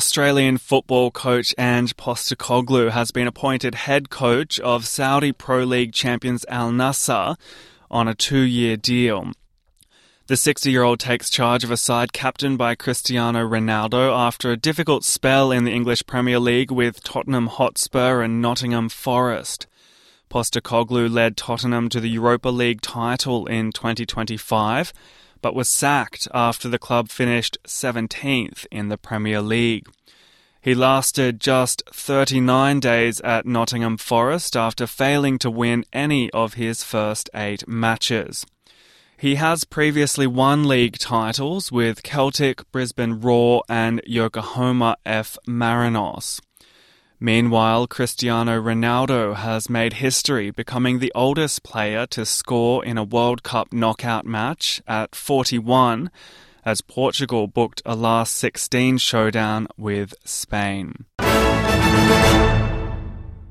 Australian football coach Ange Postecoglou has been appointed head coach of Saudi Pro League champions Al Nassr on a 2-year deal. The 60-year-old takes charge of a side captained by Cristiano Ronaldo after a difficult spell in the English Premier League with Tottenham Hotspur and Nottingham Forest. Postecoglou led Tottenham to the Europa League title in 2025, but was sacked after the club finished 17th in the Premier League. He lasted just 39 days at Nottingham Forest after failing to win any of his first 8 matches. He has previously won league titles with Celtic, Brisbane Roar and Yokohama F. Marinos. Meanwhile, Cristiano Ronaldo has made history, becoming the oldest player to score in a World Cup knockout match at 41, as Portugal booked a last 16 showdown with Spain.